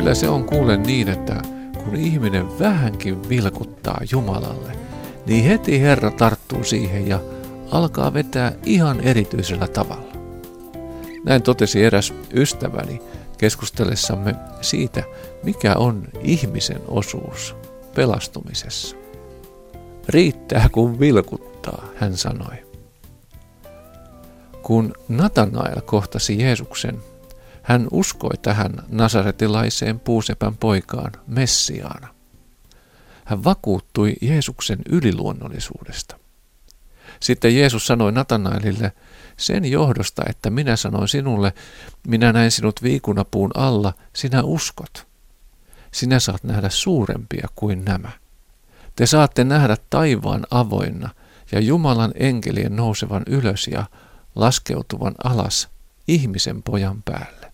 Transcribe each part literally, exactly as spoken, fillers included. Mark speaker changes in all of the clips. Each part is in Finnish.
Speaker 1: Kyllä se on kuule niin, että kun ihminen vähänkin vilkuttaa Jumalalle, niin heti Herra tarttuu siihen ja alkaa vetää ihan erityisellä tavalla. Näin totesi eräs ystäväni keskustellessamme siitä, mikä on ihmisen osuus pelastumisessa. Riittää kun vilkuttaa, hän sanoi. Kun Natanael kohtasi Jeesuksen, hän uskoi tähän nasaretilaiseen puusepän poikaan Messiaana. Hän vakuuttui Jeesuksen yliluonnollisuudesta. Sitten Jeesus sanoi Natanaelille, sen johdosta, että minä sanoin sinulle, minä näin sinut viikunapuun alla, sinä uskot. Sinä saat nähdä suurempia kuin nämä. Te saatte nähdä taivaan avoinna ja Jumalan enkelien nousevan ylös ja laskeutuvan alas ihmisen pojan päälle.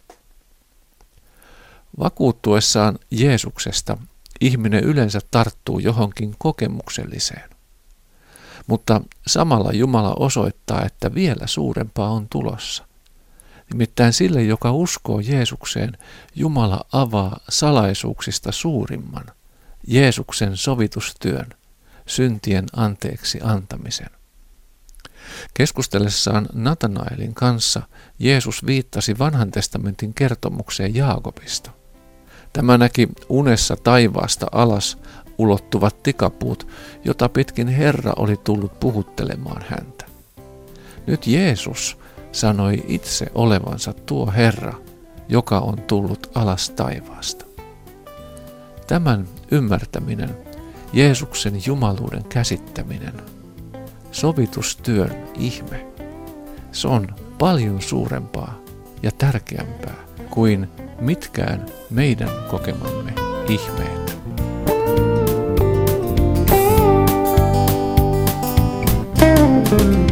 Speaker 1: Vakuuttuessaan Jeesuksesta ihminen yleensä tarttuu johonkin kokemukselliseen. Mutta samalla Jumala osoittaa, että vielä suurempaa on tulossa. Nimittäin sille, joka uskoo Jeesukseen, Jumala avaa salaisuuksista suurimman, Jeesuksen sovitustyön, syntien anteeksi antamisen. Keskustellessaan Natanaelin kanssa Jeesus viittasi vanhan testamentin kertomukseen Jaakobista. Tämä näki unessa taivaasta alas ulottuvat tikapuut, jota pitkin Herra oli tullut puhuttelemaan häntä. Nyt Jeesus sanoi itse olevansa tuo Herra, joka on tullut alas taivaasta. Tämän ymmärtäminen, Jeesuksen jumaluuden käsittäminen, sovitustyön ihme, se on paljon suurempaa ja tärkeämpää kuin mitkään meidän kokemamme ihmeet. Thank you.